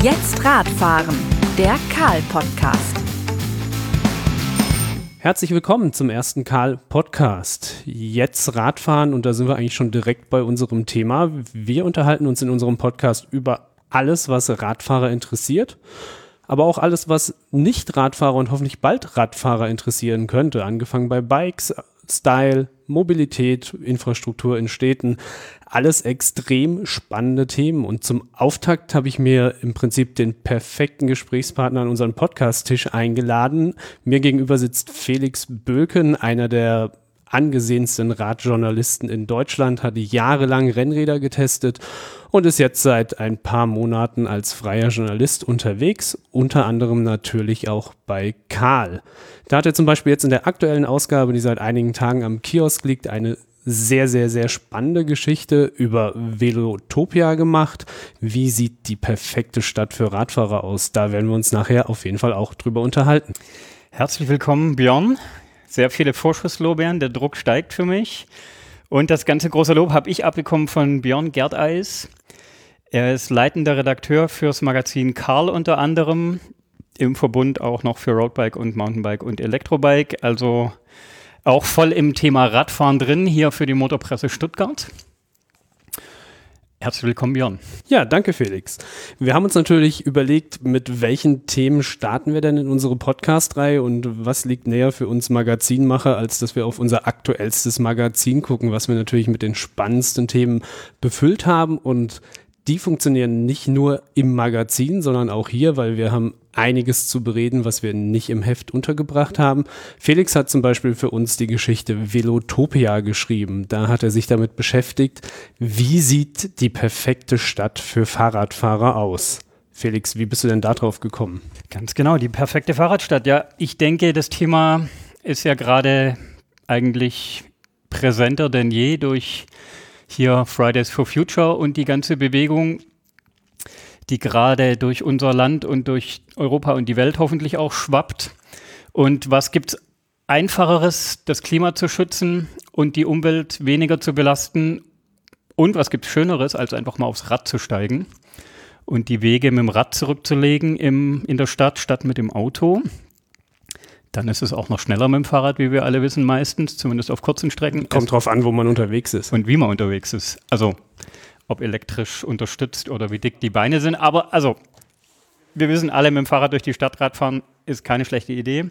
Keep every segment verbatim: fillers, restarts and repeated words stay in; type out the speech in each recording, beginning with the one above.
Jetzt Radfahren, der Karl-Podcast. Herzlich willkommen zum ersten Karl-Podcast. Jetzt Radfahren, und da sind wir eigentlich schon direkt bei unserem Thema. Wir unterhalten uns in unserem Podcast über alles, was Radfahrer interessiert, aber auch alles, was nicht Radfahrer und hoffentlich bald Radfahrer interessieren könnte. Angefangen bei Bikes, Style, Mobilität, Infrastruktur in Städten, alles extrem spannende Themen. Und zum Auftakt habe ich mir im Prinzip den perfekten Gesprächspartner an unseren Podcast-Tisch eingeladen. Mir gegenüber sitzt Felix Böken, einer der angesehensten Radjournalisten in Deutschland, hat jahrelang Rennräder getestet und ist jetzt seit ein paar Monaten als freier Journalist unterwegs, unter anderem natürlich auch bei Karl. Da hat er zum Beispiel jetzt in der aktuellen Ausgabe, die seit einigen Tagen am Kiosk liegt, eine sehr, sehr, sehr spannende Geschichte über Velotopia gemacht. Wie sieht die perfekte Stadt für Radfahrer aus? Da werden wir uns nachher auf jeden Fall auch drüber unterhalten. Herzlich willkommen, Björn. Sehr viele Vorschusslorbeeren, der Druck steigt für mich. Und das ganze große Lob habe ich abbekommen von Björn Gerdeis. Er ist leitender Redakteur fürs Magazin Karl unter anderem, im Verbund auch noch für Roadbike und Mountainbike und Elektrobike, also auch voll im Thema Radfahren drin, hier für die Motorpresse Stuttgart. Herzlich willkommen, Björn. Ja, danke Felix. Wir haben uns natürlich überlegt, mit welchen Themen starten wir denn in unsere Podcast-Reihe und was liegt näher für uns Magazinmacher, als dass wir auf unser aktuellstes Magazin gucken, was wir natürlich mit den spannendsten Themen befüllt haben, und die funktionieren nicht nur im Magazin, sondern auch hier, weil wir haben einiges zu bereden, was wir nicht im Heft untergebracht haben. Felix hat zum Beispiel für uns die Geschichte Velotopia geschrieben. Da hat er sich damit beschäftigt, wie sieht die perfekte Stadt für Fahrradfahrer aus? Felix, wie bist du denn da drauf gekommen? Ganz genau, die perfekte Fahrradstadt. Ja, ich denke, das Thema ist ja gerade eigentlich präsenter denn je durch hier Fridays for Future und die ganze Bewegung, die gerade durch unser Land und durch Europa und die Welt hoffentlich auch schwappt. Und was gibt's Einfacheres, das Klima zu schützen und die Umwelt weniger zu belasten? Und was gibt's Schöneres, als einfach mal aufs Rad zu steigen und die Wege mit dem Rad zurückzulegen im, in der Stadt statt mit dem Auto? Dann ist es auch noch schneller mit dem Fahrrad, wie wir alle wissen meistens, zumindest auf kurzen Strecken. Kommt drauf an, wo man unterwegs ist. Und wie man unterwegs ist. Also ob elektrisch unterstützt oder wie dick die Beine sind. Aber also, wir wissen alle, mit dem Fahrrad durch die Stadt Radfahren ist keine schlechte Idee.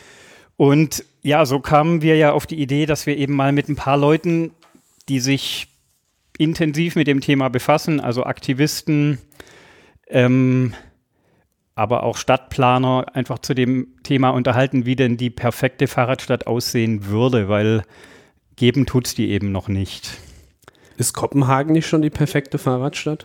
Und ja, so kamen wir ja auf die Idee, dass wir eben mal mit ein paar Leuten, die sich intensiv mit dem Thema befassen, also Aktivisten, ähm, aber auch Stadtplaner, einfach zu dem Thema unterhalten, wie denn die perfekte Fahrradstadt aussehen würde, weil geben tut's die eben noch nicht. Ist Kopenhagen nicht schon die perfekte Fahrradstadt?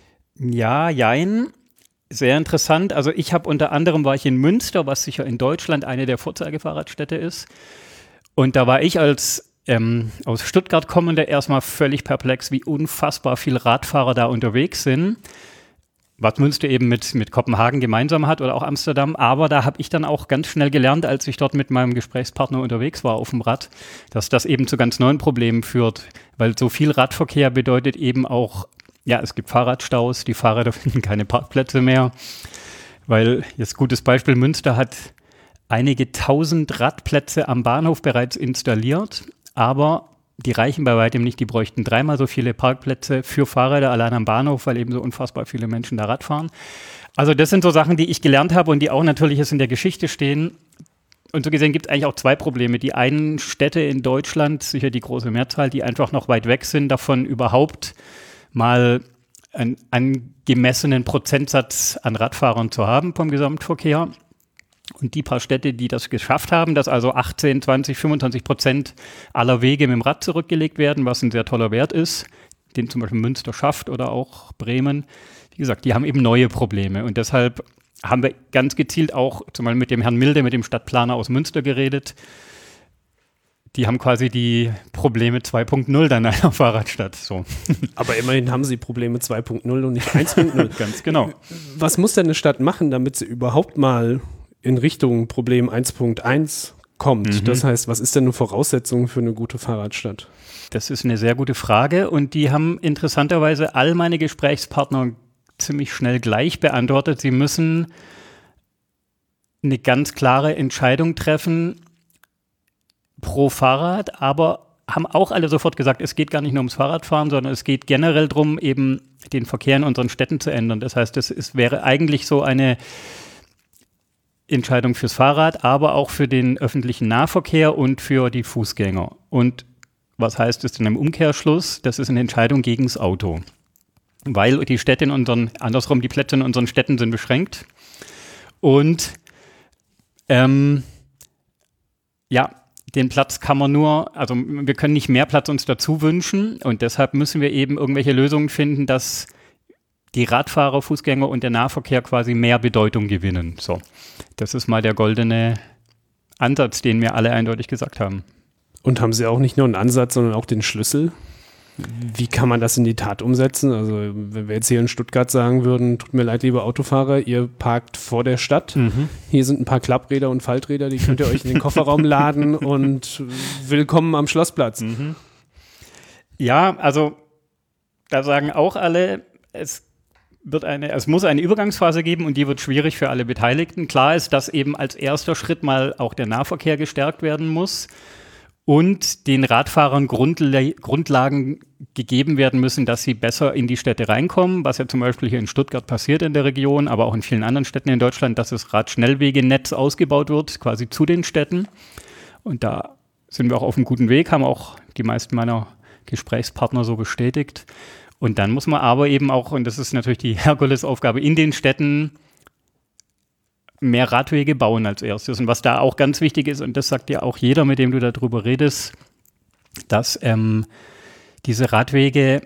Ja, jein. Sehr interessant. Also ich habe unter anderem, war ich in Münster, was sicher in Deutschland eine der Vorzeigefahrradstädte ist. Und da war ich als ähm, aus Stuttgart kommender erstmal völlig perplex, wie unfassbar viele Radfahrer da unterwegs sind. Was Münster eben mit, mit Kopenhagen gemeinsam hat oder auch Amsterdam. Aber da habe ich dann auch ganz schnell gelernt, als ich dort mit meinem Gesprächspartner unterwegs war auf dem Rad, dass das eben zu ganz neuen Problemen führt. Weil so viel Radverkehr bedeutet eben auch, ja, es gibt Fahrradstaus, die Fahrräder finden keine Parkplätze mehr. Weil, jetzt gutes Beispiel, Münster hat einige tausend Radplätze am Bahnhof bereits installiert, aber die reichen bei weitem nicht, die bräuchten dreimal so viele Parkplätze für Fahrräder allein am Bahnhof, weil eben so unfassbar viele Menschen da Rad fahren. Also das sind so Sachen, die ich gelernt habe und die auch natürlich jetzt in der Geschichte stehen. Und so gesehen gibt es eigentlich auch zwei Probleme. Die einen Städte in Deutschland, sicher die große Mehrzahl, die einfach noch weit weg sind davon, überhaupt mal einen angemessenen Prozentsatz an Radfahrern zu haben vom Gesamtverkehr. Und die paar Städte, die das geschafft haben, dass also achtzehn, zwanzig, fünfundzwanzig Prozent aller Wege mit dem Rad zurückgelegt werden, was ein sehr toller Wert ist, den zum Beispiel Münster schafft oder auch Bremen. Wie gesagt, die haben eben neue Probleme. Und deshalb haben wir ganz gezielt auch zum Beispiel mit dem Herrn Milde, mit dem Stadtplaner aus Münster geredet. Die haben quasi die Probleme zwei Punkt null dann einer Fahrradstadt. So. Aber immerhin haben sie Probleme zwei Punkt null und nicht eins Punkt null. Ganz genau. Was muss denn eine Stadt machen, damit sie überhaupt mal in Richtung Problem eins Punkt eins kommt? Mhm. Das heißt, was ist denn eine Voraussetzung für eine gute Fahrradstadt? Das ist eine sehr gute Frage und die haben interessanterweise all meine Gesprächspartner ziemlich schnell gleich beantwortet. Sie müssen eine ganz klare Entscheidung treffen pro Fahrrad, aber haben auch alle sofort gesagt, es geht gar nicht nur ums Fahrradfahren, sondern es geht generell darum, eben den Verkehr in unseren Städten zu ändern. Das heißt, es ist, wäre eigentlich so eine Entscheidung fürs Fahrrad, aber auch für den öffentlichen Nahverkehr und für die Fußgänger. Und was heißt das denn im Umkehrschluss? Das ist eine Entscheidung gegen das Auto. Weil die Städte in unseren, andersrum, die Plätze in unseren Städten sind beschränkt. Und ähm, ja, den Platz kann man nur, also wir können nicht mehr Platz uns dazu wünschen und deshalb müssen wir eben irgendwelche Lösungen finden, dass die Radfahrer, Fußgänger und der Nahverkehr quasi mehr Bedeutung gewinnen. So, das ist mal der goldene Ansatz, den wir alle eindeutig gesagt haben. Und haben Sie auch nicht nur einen Ansatz, sondern auch den Schlüssel? Wie kann man das in die Tat umsetzen? Also wenn wir jetzt hier in Stuttgart sagen würden, tut mir leid, liebe Autofahrer, ihr parkt vor der Stadt. Mhm. Hier sind ein paar Klappräder und Falträder, die könnt ihr euch in den Kofferraum laden und willkommen am Schlossplatz. Mhm. Ja, also da sagen auch alle, es wird eine, es muss eine Übergangsphase geben und die wird schwierig für alle Beteiligten. Klar ist, dass eben als erster Schritt mal auch der Nahverkehr gestärkt werden muss. Und den Radfahrern Grundla- Grundlagen gegeben werden müssen, dass sie besser in die Städte reinkommen, was ja zum Beispiel hier in Stuttgart passiert in der Region, aber auch in vielen anderen Städten in Deutschland, dass das Radschnellwegenetz ausgebaut wird, quasi zu den Städten. Und da sind wir auch auf einem guten Weg, haben auch die meisten meiner Gesprächspartner so bestätigt. Und dann muss man aber eben auch, und das ist natürlich die Herkulesaufgabe, in den Städten mehr Radwege bauen als erstes. Und was da auch ganz wichtig ist, und das sagt ja auch jeder, mit dem du darüber redest, dass ähm, diese Radwege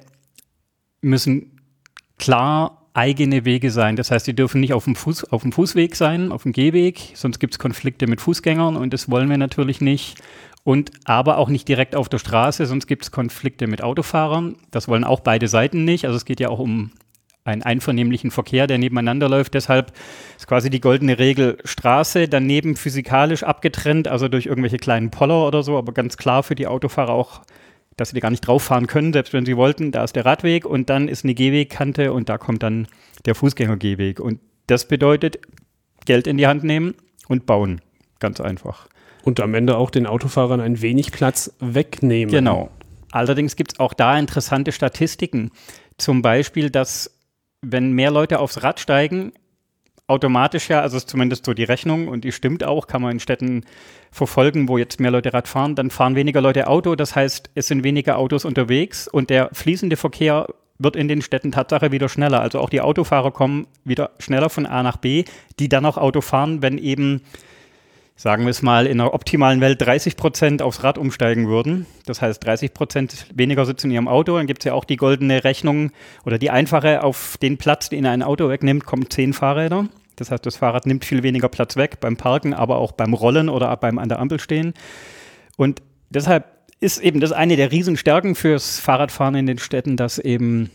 müssen klar eigene Wege sein. Das heißt, die dürfen nicht auf dem, Fuß, auf dem Fußweg sein, auf dem Gehweg, sonst gibt es Konflikte mit Fußgängern und das wollen wir natürlich nicht. Und aber auch nicht direkt auf der Straße, sonst gibt es Konflikte mit Autofahrern. Das wollen auch beide Seiten nicht. Also es geht ja auch um einen einvernehmlichen Verkehr, der nebeneinander läuft. Deshalb ist quasi die goldene Regel Straße, daneben physikalisch abgetrennt, also durch irgendwelche kleinen Poller oder so, aber ganz klar für die Autofahrer auch, dass sie da gar nicht drauf fahren können, selbst wenn sie wollten. Da ist der Radweg und dann ist eine Gehwegkante und da kommt dann der Fußgängergehweg. Und das bedeutet Geld in die Hand nehmen und bauen. Ganz einfach. Und am Ende auch den Autofahrern ein wenig Platz wegnehmen. Genau. Allerdings gibt es auch da interessante Statistiken. Zum Beispiel, dass wenn mehr Leute aufs Rad steigen, automatisch ja, also ist zumindest so die Rechnung und die stimmt auch, kann man in Städten verfolgen, wo jetzt mehr Leute Rad fahren, dann fahren weniger Leute Auto, das heißt, es sind weniger Autos unterwegs und der fließende Verkehr wird in den Städten Tatsache wieder schneller. Also auch die Autofahrer kommen wieder schneller von A nach B, die dann auch Auto fahren, wenn eben, sagen wir es mal, in einer optimalen Welt dreißig Prozent aufs Rad umsteigen würden. Das heißt, dreißig Prozent weniger sitzen in ihrem Auto. Dann gibt es ja auch die goldene Rechnung oder die einfache, auf den Platz, den ein Auto wegnimmt, kommen zehn Fahrräder. Das heißt, das Fahrrad nimmt viel weniger Platz weg beim Parken, aber auch beim Rollen oder beim an der Ampel stehen. Und deshalb ist eben das eine der Riesenstärken fürs Fahrradfahren in den Städten, dass eben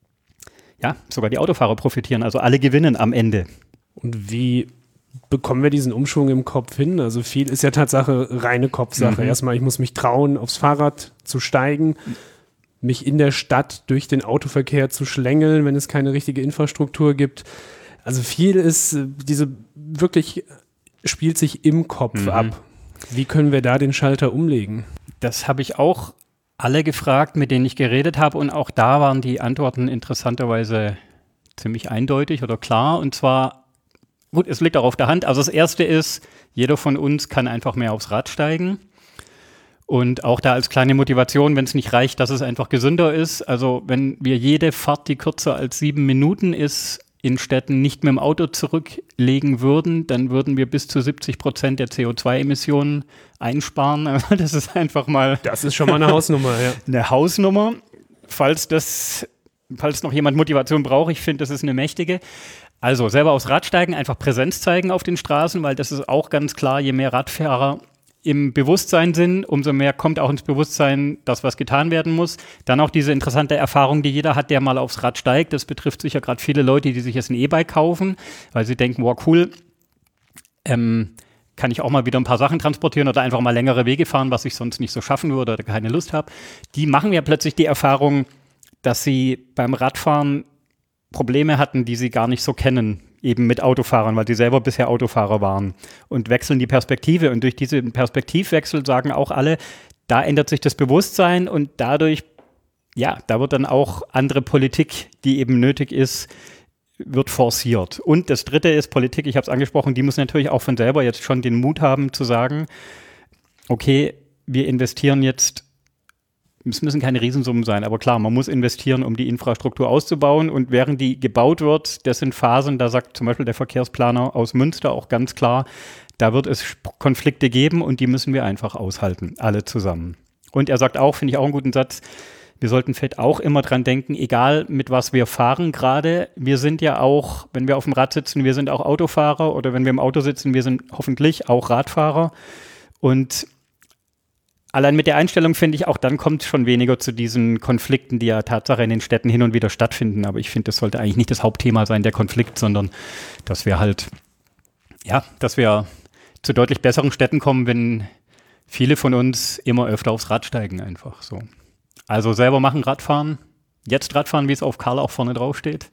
ja sogar die Autofahrer profitieren. Also alle gewinnen am Ende. Und wie bekommen wir diesen Umschwung im Kopf hin? Also viel ist ja Tatsache reine Kopfsache. Mhm. Erstmal, ich muss mich trauen, aufs Fahrrad zu steigen, mich in der Stadt durch den Autoverkehr zu schlängeln, wenn es keine richtige Infrastruktur gibt. Also viel ist, diese wirklich spielt sich im Kopf mhm. ab. Wie können wir da den Schalter umlegen? Das habe ich auch alle gefragt, mit denen ich geredet habe und auch da waren die Antworten interessanterweise ziemlich eindeutig oder klar und zwar gut, es liegt auch auf der Hand. Also das Erste ist, jeder von uns kann einfach mehr aufs Rad steigen. Und auch da als kleine Motivation, wenn es nicht reicht, dass es einfach gesünder ist. Also wenn wir jede Fahrt, die kürzer als sieben Minuten ist, in Städten nicht mit dem Auto zurücklegen würden, dann würden wir bis zu siebzig Prozent der C O zwei Emissionen einsparen. Das ist einfach mal... Das ist schon mal eine Hausnummer, ja. Eine Hausnummer. Falls das, falls noch jemand Motivation braucht, ich finde, das ist eine mächtige. Also selber aufs Rad steigen, einfach Präsenz zeigen auf den Straßen, weil das ist auch ganz klar, je mehr Radfahrer im Bewusstsein sind, umso mehr kommt auch ins Bewusstsein, dass was getan werden muss. Dann auch diese interessante Erfahrung, die jeder hat, der mal aufs Rad steigt. Das betrifft sicher gerade viele Leute, die sich jetzt ein E-Bike kaufen, weil sie denken, wow, cool, ähm, kann ich auch mal wieder ein paar Sachen transportieren oder einfach mal längere Wege fahren, was ich sonst nicht so schaffen würde oder keine Lust habe. Die machen ja plötzlich die Erfahrung, dass sie beim Radfahren Probleme hatten, die sie gar nicht so kennen, eben mit Autofahrern, weil sie selber bisher Autofahrer waren und wechseln die Perspektive. Und durch diesen Perspektivwechsel sagen auch alle, da ändert sich das Bewusstsein und dadurch, ja, da wird dann auch andere Politik, die eben nötig ist, wird forciert. Und das Dritte ist Politik, ich habe es angesprochen, die muss natürlich auch von selber jetzt schon den Mut haben zu sagen, okay, wir investieren jetzt, es müssen keine Riesensummen sein, aber klar, man muss investieren, um die Infrastruktur auszubauen und während die gebaut wird, das sind Phasen, da sagt zum Beispiel der Verkehrsplaner aus Münster auch ganz klar, da wird es Konflikte geben und die müssen wir einfach aushalten, alle zusammen. Und er sagt auch, finde ich auch einen guten Satz, wir sollten vielleicht auch immer dran denken, egal mit was wir fahren gerade, wir sind ja auch, wenn wir auf dem Rad sitzen, wir sind auch Autofahrer oder wenn wir im Auto sitzen, wir sind hoffentlich auch Radfahrer und allein mit der Einstellung finde ich, auch dann kommt es schon weniger zu diesen Konflikten, die ja Tatsache in den Städten hin und wieder stattfinden. Aber ich finde, das sollte eigentlich nicht das Hauptthema sein, der Konflikt, sondern dass wir halt, ja, dass wir zu deutlich besseren Städten kommen, wenn viele von uns immer öfter aufs Rad steigen einfach so. Also selber machen Radfahren, jetzt Radfahren, wie es auf Karl auch vorne drauf steht,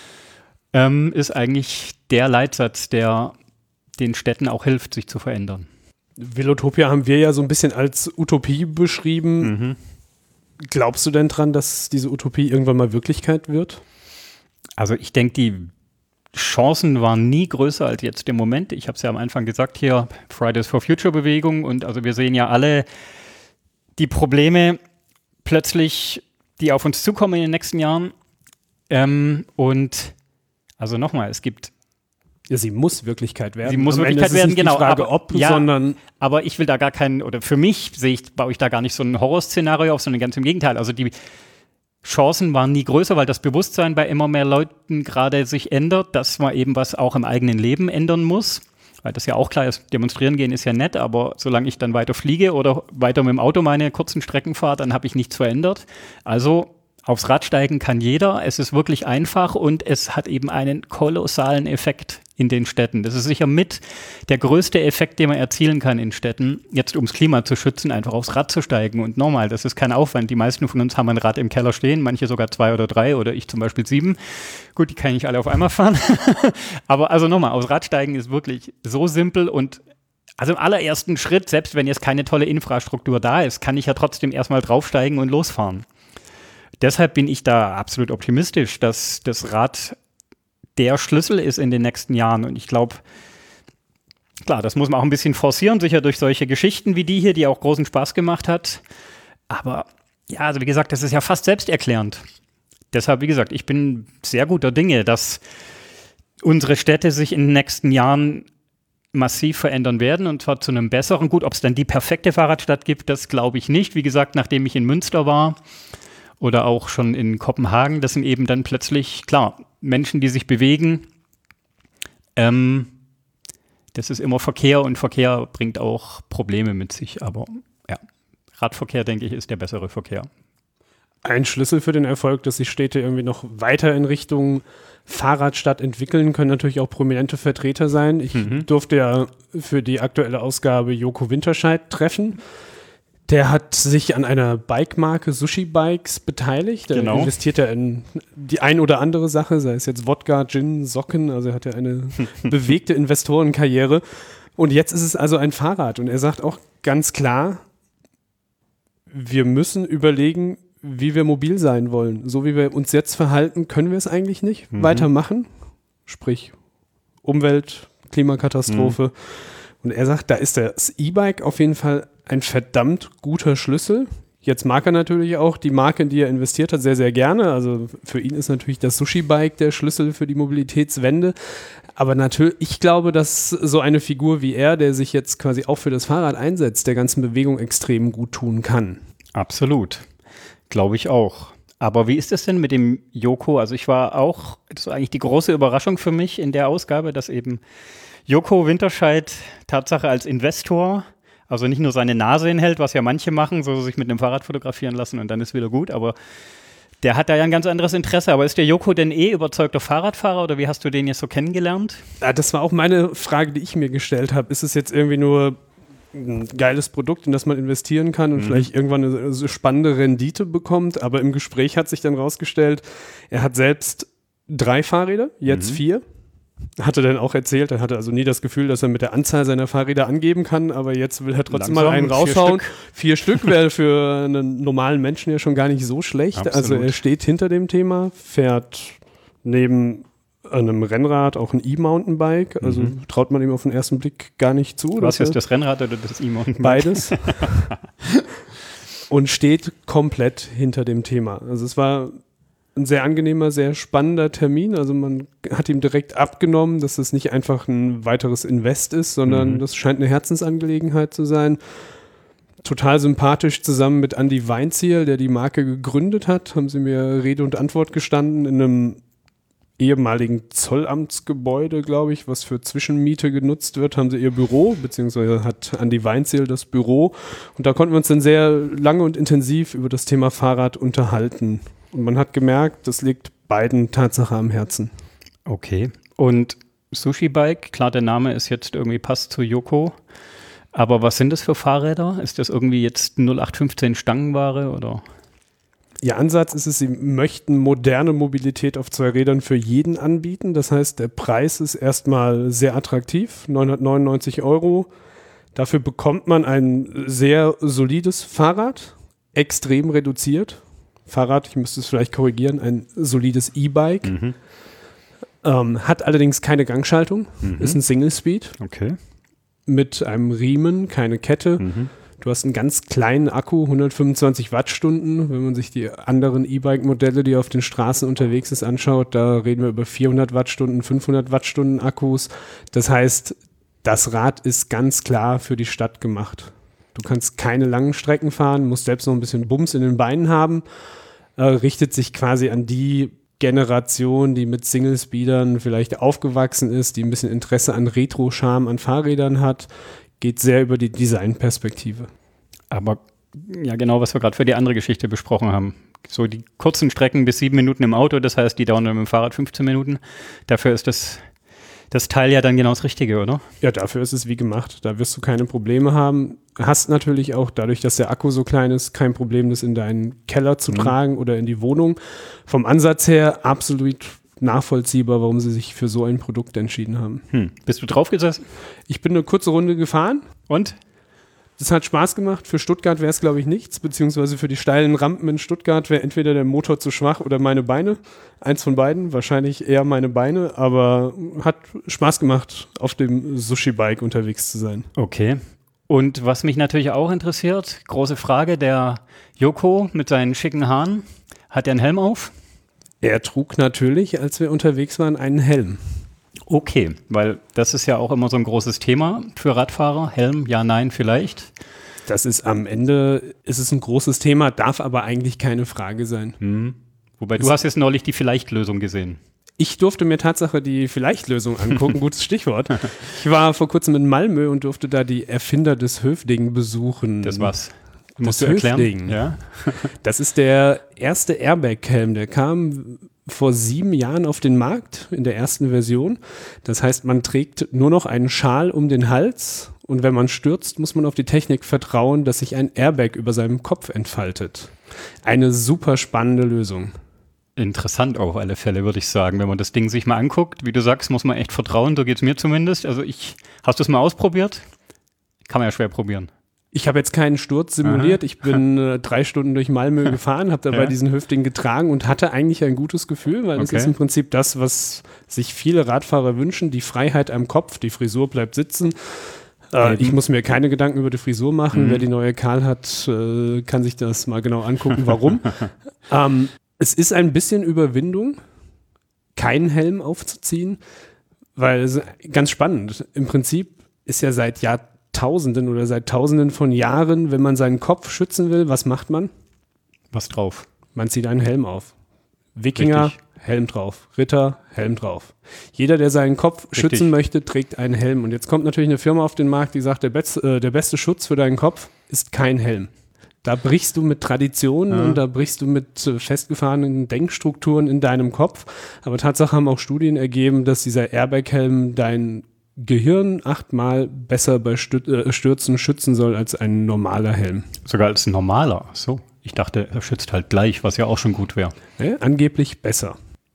ähm, ist eigentlich der Leitsatz, der den Städten auch hilft, sich zu verändern. Velotopia haben wir ja so ein bisschen als Utopie beschrieben. Mhm. Glaubst du denn dran, dass diese Utopie irgendwann mal Wirklichkeit wird? Also ich denke, die Chancen waren nie größer als jetzt im Moment. Ich habe es ja am Anfang gesagt, hier Fridays for Future Bewegung und also wir sehen ja alle die Probleme plötzlich, die auf uns zukommen in den nächsten Jahren. Ähm, und also nochmal, es gibt Ja, sie muss Wirklichkeit werden. Sie muss Am Wirklichkeit Ende ist es werden, nicht genau. Die Frage, aber, ob, ja, sondern aber ich will da gar keinen, oder für mich sehe ich, baue ich da gar nicht so ein Horrorszenario auf, sondern ganz im Gegenteil. Also die Chancen waren nie größer, weil das Bewusstsein bei immer mehr Leuten gerade sich ändert, dass man eben was auch im eigenen Leben ändern muss. Weil das ja auch klar ist, demonstrieren gehen ist ja nett, aber solange ich dann weiter fliege oder weiter mit dem Auto meine kurzen Strecken fahre, dann habe ich nichts verändert. Also aufs Rad steigen kann jeder, es ist wirklich einfach und es hat eben einen kolossalen Effekt in den Städten. Das ist sicher mit der größte Effekt, den man erzielen kann in Städten, jetzt ums Klima zu schützen, einfach aufs Rad zu steigen. Und nochmal, das ist kein Aufwand. Die meisten von uns haben ein Rad im Keller stehen, manche sogar zwei oder drei oder ich zum Beispiel sieben. Gut, die kann ich nicht alle auf einmal fahren. Aber also nochmal, aufs Rad steigen ist wirklich so simpel und also im allerersten Schritt, selbst wenn jetzt keine tolle Infrastruktur da ist, kann ich ja trotzdem erstmal draufsteigen und losfahren. Deshalb bin ich da absolut optimistisch, dass das Rad der Schlüssel ist in den nächsten Jahren. Und ich glaube, klar, das muss man auch ein bisschen forcieren, sicher durch solche Geschichten wie die hier, die auch großen Spaß gemacht hat. Aber ja, also wie gesagt, das ist ja fast selbsterklärend. Deshalb, wie gesagt, ich bin sehr guter Dinge, dass unsere Städte sich in den nächsten Jahren massiv verändern werden und zwar zu einem besseren. Gut, ob es dann die perfekte Fahrradstadt gibt, das glaube ich nicht. Wie gesagt, nachdem ich in Münster war, oder auch schon in Kopenhagen, das sind eben dann plötzlich, klar, Menschen, die sich bewegen. Ähm, das ist immer Verkehr und Verkehr bringt auch Probleme mit sich. Aber ja, Radverkehr, denke ich, ist der bessere Verkehr. Ein Schlüssel für den Erfolg, dass sich Städte irgendwie noch weiter in Richtung Fahrradstadt entwickeln, können natürlich auch prominente Vertreter sein. Ich Mhm. durfte ja für die aktuelle Ausgabe Joko Winterscheid treffen. Der hat sich an einer Bike-Marke Sushi Bikes beteiligt. Der Genau. investiert ja in die ein oder andere Sache, sei es jetzt Wodka, Gin, Socken. Also er hat ja eine bewegte Investorenkarriere. Und jetzt ist es also ein Fahrrad. Und er sagt auch ganz klar, wir müssen überlegen, wie wir mobil sein wollen. So wie wir uns jetzt verhalten, können wir es eigentlich nicht Mhm. weitermachen. Sprich Umwelt, Klimakatastrophe. Mhm. Und er sagt, da ist das E-Bike auf jeden Fall ein verdammt guter Schlüssel. Jetzt mag er natürlich auch die Marke, in die er investiert hat, sehr, sehr gerne. Also für ihn ist natürlich das Sushi-Bike der Schlüssel für die Mobilitätswende. Aber natürlich, ich glaube, dass so eine Figur wie er, der sich jetzt quasi auch für das Fahrrad einsetzt, der ganzen Bewegung extrem gut tun kann. Absolut. Glaube ich auch. Aber wie ist es denn mit dem Joko? Also ich war auch, das war eigentlich die große Überraschung für mich in der Ausgabe, dass eben Joko Winterscheid Tatsache als Investor, also nicht nur seine Nase hinhält, was ja manche machen, so sich mit einem Fahrrad fotografieren lassen und dann ist wieder gut, aber der hat da ja ein ganz anderes Interesse. Aber ist der Joko denn eh überzeugter Fahrradfahrer oder wie hast du den jetzt so kennengelernt? Ja, das war auch meine Frage, die ich mir gestellt habe. Ist es jetzt irgendwie nur ein geiles Produkt, in das man investieren kann und mhm. vielleicht irgendwann eine, eine spannende Rendite bekommt? Aber im Gespräch hat sich dann rausgestellt, er hat selbst drei Fahrräder, jetzt Mhm. vier. Hat er dann auch erzählt, er hatte also nie das Gefühl, dass er mit der Anzahl seiner Fahrräder angeben kann, aber jetzt will er trotzdem Langsam, mal einen vier raushauen. Stück. Vier Stück wäre für einen normalen Menschen ja schon gar nicht so schlecht. Absolut. Also er steht hinter dem Thema, fährt neben einem Rennrad auch ein E-Mountainbike, also Mhm. traut man ihm auf den ersten Blick gar nicht zu. Was dass ist er- das Rennrad oder das E-Mountainbike? Beides. Und steht komplett hinter dem Thema. Also es war ein sehr angenehmer, sehr spannender Termin. Also man hat ihm direkt abgenommen, dass es nicht einfach ein weiteres Invest ist, sondern Mhm. das scheint eine Herzensangelegenheit zu sein. Total sympathisch zusammen mit Andy Weinzierl, der die Marke gegründet hat, haben sie mir Rede und Antwort gestanden in einem ehemaligen Zollamtsgebäude, glaube ich, was für Zwischenmiete genutzt wird, haben sie ihr Büro, beziehungsweise hat Andy Weinzierl das Büro. Und da konnten wir uns dann sehr lange und intensiv über das Thema Fahrrad unterhalten. Und man hat gemerkt, das liegt beiden Tatsache am Herzen. Okay. Und Sushi Bike, klar, der Name ist jetzt irgendwie passt zu Yoko. Aber was sind das für Fahrräder? Ist das irgendwie jetzt null acht fünfzehn Stangenware oder? Ihr Ansatz ist es, sie möchten moderne Mobilität auf zwei Rädern für jeden anbieten. Das heißt, der Preis ist erstmal sehr attraktiv, neunhundertneunundneunzig Euro. Dafür bekommt man ein sehr solides Fahrrad, extrem reduziert. Fahrrad, ich müsste es vielleicht korrigieren, ein solides E-Bike. Mhm. Ähm, hat allerdings keine Gangschaltung, Mhm. ist ein Single-Speed Okay. mit einem Riemen, keine Kette. Mhm. Du hast einen ganz kleinen Akku, hundertfünfundzwanzig Wattstunden. Wenn man sich die anderen E-Bike-Modelle, die auf den Straßen unterwegs ist, anschaut, da reden wir über vierhundert Wattstunden, fünfhundert Wattstunden Akkus. Das heißt, das Rad ist ganz klar für die Stadt gemacht. Du kannst keine langen Strecken fahren, musst selbst noch ein bisschen Bums in den Beinen haben. Äh, richtet sich quasi an die Generation, die mit Single-Speedern vielleicht aufgewachsen ist, die ein bisschen Interesse an Retro-Charme an Fahrrädern hat. Geht sehr über die Designperspektive. Aber ja, genau, was wir gerade für die andere Geschichte besprochen haben. So die kurzen Strecken bis sieben Minuten im Auto, das heißt, die dauern dann mit dem Fahrrad fünfzehn Minuten. Dafür ist das, das Teil ja dann genau das Richtige, oder? Ja, dafür ist es wie gemacht. Da wirst du keine Probleme haben. Hast natürlich auch, dadurch, dass der Akku so klein ist, kein Problem, das in deinen Keller zu Mhm. tragen oder in die Wohnung. Vom Ansatz her absolut nachvollziehbar, warum sie sich für so ein Produkt entschieden haben. Hm. Bist du drauf gesessen? Ich bin eine kurze Runde gefahren. Und? Das hat Spaß gemacht. Für Stuttgart wäre es, glaube ich, nichts, beziehungsweise für die steilen Rampen in Stuttgart wäre entweder der Motor zu schwach oder meine Beine. Eins von beiden, wahrscheinlich eher meine Beine, aber hat Spaß gemacht, auf dem Sushi-Bike unterwegs zu sein. Okay. Und was mich natürlich auch interessiert, große Frage, der Yoko mit seinen schicken Haaren, hat er einen Helm auf? Er trug natürlich, als wir unterwegs waren, einen Helm. Okay, weil das ist ja auch immer so ein großes Thema für Radfahrer. Helm, ja, nein, vielleicht. Das ist am Ende, ist es ein großes Thema, darf aber eigentlich keine Frage sein. Hm. Wobei du Es- hast jetzt neulich die Vielleicht-Lösung gesehen. Ich durfte mir Tatsache die Vielleicht-Lösung angucken, gutes Stichwort. Ich war vor kurzem in Malmö und durfte da die Erfinder des Höfding besuchen. Das war's. Das Musst du erklären? Höfding. Ja. Das ist der erste Airbag-Helm, der kam vor sieben Jahren auf den Markt in der ersten Version. Das heißt, man trägt nur noch einen Schal um den Hals und wenn man stürzt, muss man auf die Technik vertrauen, dass sich ein Airbag über seinem Kopf entfaltet. Eine super spannende Lösung. Interessant auf alle Fälle, würde ich sagen. Wenn man das Ding sich mal anguckt, wie du sagst, muss man echt vertrauen, so geht es mir zumindest. Also ich, hast du es mal ausprobiert? Kann man ja schwer probieren. Ich habe jetzt keinen Sturz simuliert. Aha. Ich bin äh, drei Stunden durch Malmö gefahren, habe dabei Ja. diesen Höfding getragen und hatte eigentlich ein gutes Gefühl, weil es Okay. ist im Prinzip das, was sich viele Radfahrer wünschen, die Freiheit am Kopf, die Frisur bleibt sitzen. Äh, Eben. ich muss mir keine Gedanken über die Frisur machen. Mhm. Wer die neue Karl hat, äh, kann sich das mal genau angucken, warum. ähm, es ist ein bisschen Überwindung, keinen Helm aufzuziehen, weil es ist ganz spannend. Im Prinzip ist ja seit Jahrtausenden oder seit Tausenden von Jahren, wenn man seinen Kopf schützen will, was macht man? Was drauf? Man zieht einen Helm auf. Wikinger, Richtig. Helm drauf. Ritter, Helm drauf. Jeder, der seinen Kopf Richtig. schützen möchte, trägt einen Helm. Und jetzt kommt natürlich eine Firma auf den Markt, die sagt, der, best, äh, der beste Schutz für deinen Kopf ist kein Helm. Da brichst du mit Traditionen Ja. und da brichst du mit äh, festgefahrenen Denkstrukturen in deinem Kopf. Aber Tatsache haben auch Studien ergeben, dass dieser Airbag-Helm dein Gehirn achtmal besser bei Stü- äh, Stürzen schützen soll als ein normaler Helm. Sogar als normaler. So. Ich dachte, er schützt halt gleich, was ja auch schon gut wäre. Ja, angeblich besser.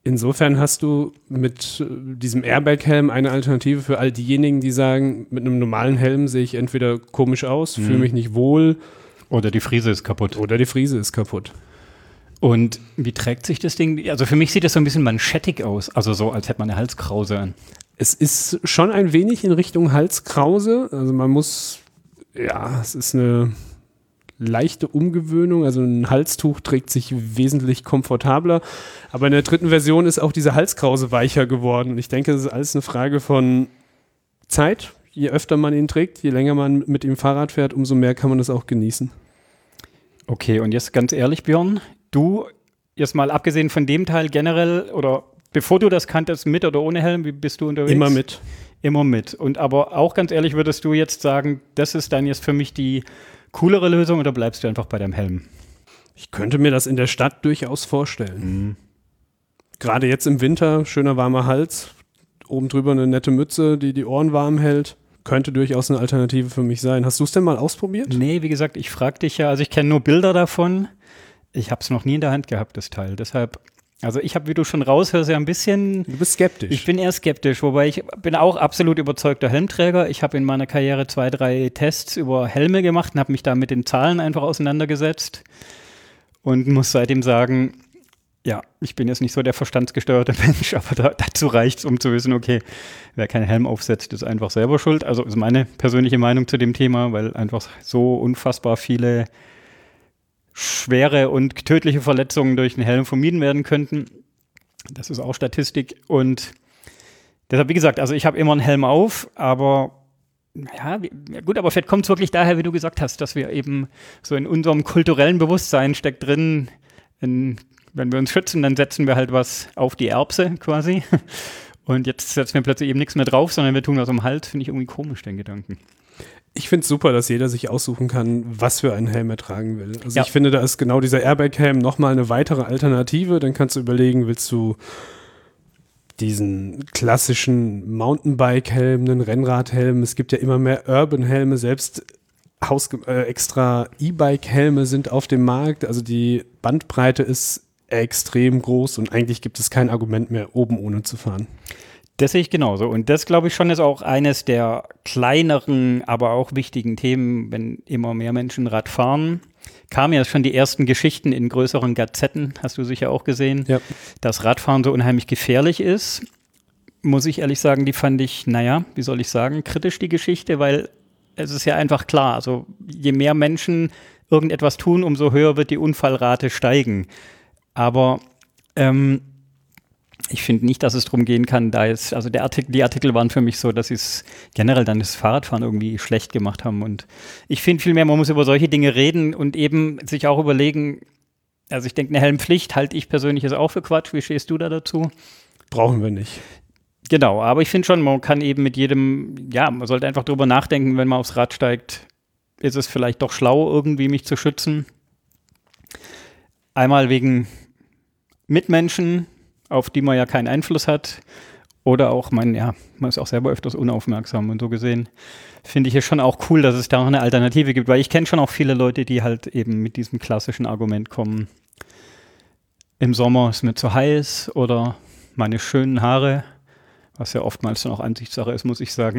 Insofern hast du mit diesem Airbag-Helm eine Alternative für all diejenigen, die sagen, mit einem normalen Helm sehe ich entweder komisch aus, mhm. fühle mich nicht wohl. Oder die Frise ist kaputt. Oder die Frise ist kaputt. Und wie trägt sich das Ding? Also für mich sieht das so ein bisschen manschettig aus. Also so, als hätte man eine Halskrause an. Es ist schon ein wenig in Richtung Halskrause. Also man muss, ja, es ist eine leichte Umgewöhnung. Also ein Halstuch trägt sich wesentlich komfortabler. Aber in der dritten Version ist auch diese Halskrause weicher geworden. Ich denke, das ist alles eine Frage von Zeit. Je öfter man ihn trägt, je länger man mit ihm Fahrrad fährt, umso mehr kann man das auch genießen. Okay, und jetzt ganz ehrlich, Björn, du, jetzt mal abgesehen von dem Teil generell, oder bevor du das kanntest, mit oder ohne Helm, wie bist du unterwegs? Immer mit. Immer mit. Und aber auch ganz ehrlich, würdest du jetzt sagen, das ist dann jetzt für mich die coolere Lösung oder bleibst du einfach bei deinem Helm? Ich könnte mir das in der Stadt durchaus vorstellen. Mhm. Gerade jetzt im Winter, schöner warmer Hals, oben drüber eine nette Mütze, die die Ohren warm hält. Könnte durchaus eine Alternative für mich sein. Hast du es denn mal ausprobiert? Nee, wie gesagt, ich frage dich ja, also ich kenne nur Bilder davon. Ich habe es noch nie in der Hand gehabt, das Teil. Deshalb, also ich habe, wie du schon raushörst, ja ein bisschen... Du bist skeptisch. Ich bin eher skeptisch, wobei ich bin auch absolut überzeugter Helmträger. Ich habe in meiner Karriere zwei, drei Tests über Helme gemacht und habe mich da mit den Zahlen einfach auseinandergesetzt und muss seitdem sagen, ja, ich bin jetzt nicht so der verstandsgesteuerte Mensch, aber da, dazu reicht es, um zu wissen, okay, wer keinen Helm aufsetzt, ist einfach selber schuld. Also ist meine persönliche Meinung zu dem Thema, weil einfach so unfassbar viele schwere und tödliche Verletzungen durch den Helm vermieden werden könnten. Das ist auch Statistik. Und deshalb, wie gesagt, also ich habe immer einen Helm auf, aber ja, ja gut, aber vielleicht kommt es wirklich daher, wie du gesagt hast, dass wir eben so in unserem kulturellen Bewusstsein steckt drin, in wenn wir uns schützen, dann setzen wir halt was auf die Erbse quasi. Und jetzt setzen wir plötzlich eben nichts mehr drauf, sondern wir tun was am Hals. Finde ich irgendwie komisch, den Gedanken. Ich finde es super, dass jeder sich aussuchen kann, was für einen Helm er tragen will. Also ja. ich finde, da ist genau dieser Airbag-Helm nochmal eine weitere Alternative. Dann kannst du überlegen, willst du diesen klassischen Mountainbike-Helm, einen Rennrad-Helm. Es gibt ja immer mehr Urban-Helme, selbst Haus, äh, extra E-Bike-Helme sind auf dem Markt. Also die Bandbreite ist extrem groß und eigentlich gibt es kein Argument mehr, oben ohne zu fahren. Das sehe ich genauso. Und das, glaube ich, schon ist auch eines der kleineren, aber auch wichtigen Themen, wenn immer mehr Menschen Rad fahren. Kamen ja schon die ersten Geschichten in größeren Gazetten, hast du sicher auch gesehen, ja. Dass Radfahren so unheimlich gefährlich ist. Muss ich ehrlich sagen, die fand ich, naja, wie soll ich sagen, kritisch die Geschichte, weil es ist ja einfach klar, also je mehr Menschen irgendetwas tun, umso höher wird die Unfallrate steigen. Aber ähm, ich finde nicht, dass es darum gehen kann, da jetzt, also der Artikel, die Artikel waren für mich so, dass sie es generell dann das Fahrradfahren irgendwie schlecht gemacht haben. Und ich finde vielmehr, man muss über solche Dinge reden und eben sich auch überlegen, also ich denke, eine Helmpflicht halte ich persönlich jetzt auch für Quatsch. Wie stehst du da dazu? Brauchen wir nicht. Genau, aber ich finde schon, man kann eben mit jedem, ja, man sollte einfach drüber nachdenken, wenn man aufs Rad steigt, ist es vielleicht doch schlau, irgendwie mich zu schützen. Einmal wegen Mitmenschen, auf die man ja keinen Einfluss hat, oder auch, man, ja, man ist auch selber öfters unaufmerksam und so gesehen finde ich es schon auch cool, dass es da noch eine Alternative gibt, weil ich kenne schon auch viele Leute, die halt eben mit diesem klassischen Argument kommen, im Sommer ist mir zu heiß oder meine schönen Haare, was ja oftmals dann auch Ansichtssache ist, muss ich sagen.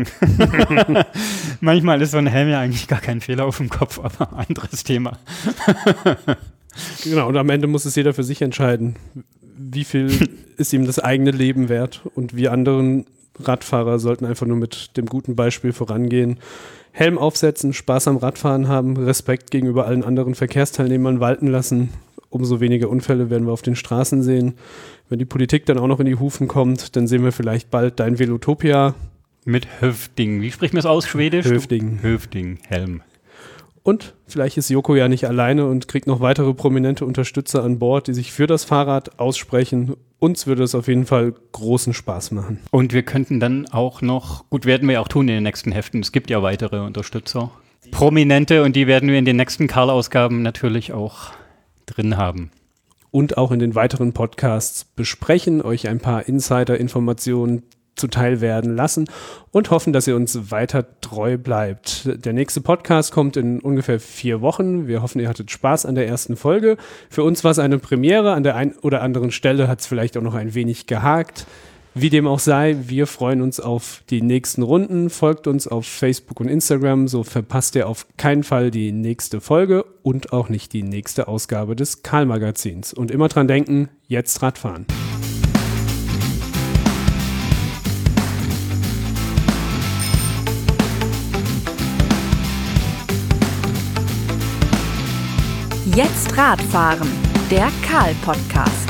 Manchmal ist so ein Helm ja eigentlich gar kein Fehler auf dem Kopf, aber anderes Thema. Genau, und am Ende muss es jeder für sich entscheiden, wie viel ist ihm das eigene Leben wert. Und wir anderen Radfahrer sollten einfach nur mit dem guten Beispiel vorangehen. Helm aufsetzen, Spaß am Radfahren haben, Respekt gegenüber allen anderen Verkehrsteilnehmern walten lassen. Umso weniger Unfälle werden wir auf den Straßen sehen. Wenn die Politik dann auch noch in die Hufen kommt, dann sehen wir vielleicht bald dein Velotopia. Mit Höfding. Wie spricht man es aus, Schwedisch? Höfding. Höfding, Helm. Und vielleicht ist Joko ja nicht alleine und kriegt noch weitere prominente Unterstützer an Bord, die sich für das Fahrrad aussprechen. Uns würde es auf jeden Fall großen Spaß machen. Und wir könnten dann auch noch, gut, werden wir auch tun in den nächsten Heften, es gibt ja weitere Unterstützer, Prominente, und die werden wir in den nächsten Karl-Ausgaben natürlich auch drin haben. Und auch in den weiteren Podcasts besprechen, euch ein paar Insider-Informationen, zuteil werden lassen und hoffen, dass ihr uns weiter treu bleibt. Der nächste Podcast kommt in ungefähr vier Wochen. Wir hoffen, ihr hattet Spaß an der ersten Folge. Für uns war es eine Premiere. An der einen oder anderen Stelle hat es vielleicht auch noch ein wenig gehakt. Wie dem auch sei, wir freuen uns auf die nächsten Runden. Folgt uns auf Facebook und Instagram, so verpasst ihr auf keinen Fall die nächste Folge und auch nicht die nächste Ausgabe des Karl-Magazins. Und immer dran denken, jetzt Radfahren. Jetzt Radfahren, der Karl-Podcast.